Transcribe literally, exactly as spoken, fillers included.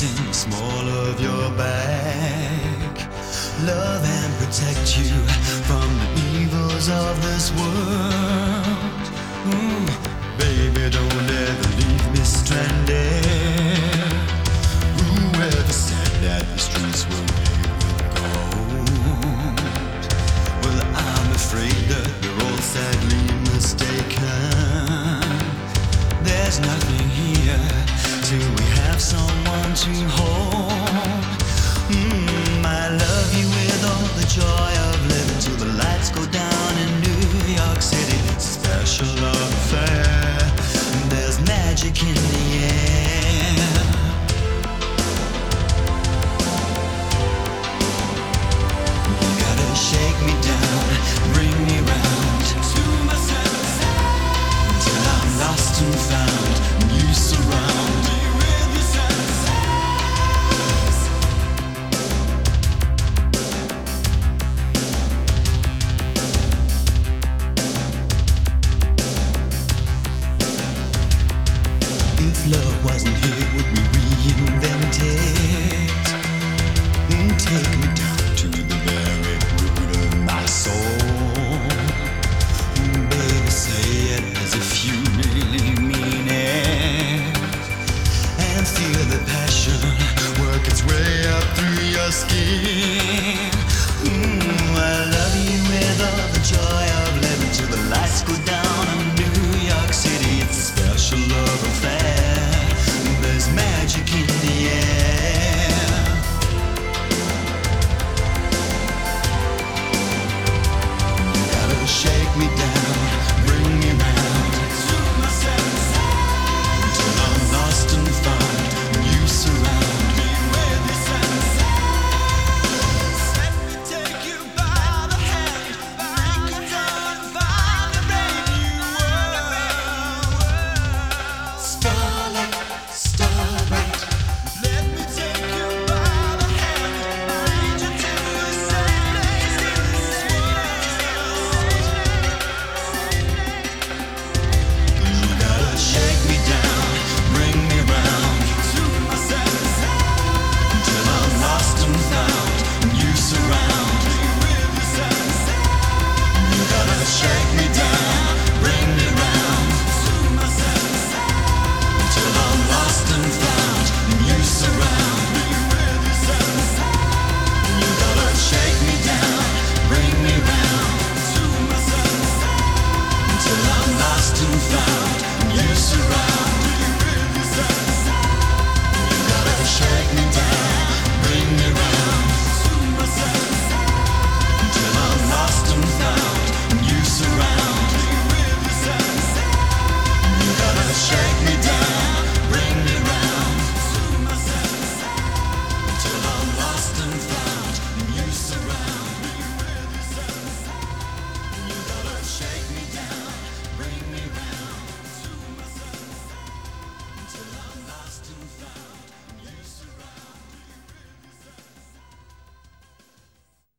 in the small of your back. Love and protect you from the evils of this world. Mm, baby, don't ever leave me stranded. Whoever said that the streets were paved with gold? Well, I'm afraid that they're all sadly mistaken. There's nothing here till we have someone to hold. Mm, I love you with all the joy of living till the lights go down in New York City. It's a special love affair. There's magic in the air. You gotta shake me down, bring me round to my senses till I'm lost and found. You surround me with your senses. If love wasn't here, would we reinvent it? Mm, take me down to the very root of my soul. Mm, baby, say it as if you really mean it. And feel the passion work its way up through your skin. Mm, I love you with all the joy of living till the lights go down in New York City. It's a special love affair. There's magic in the air. You gotta shake me down, bring me round to my senses till I'm lost and found. You surround me with your senses. Let me take you by the hand, bring you down, find a brave new world. Starlight, starlight. Let me take you by the hand, lead you to a safe place in this world. You gotta shake me down, bring me round to my senses till I'm lost and found. You surround me with your senses. You gotta shake me down.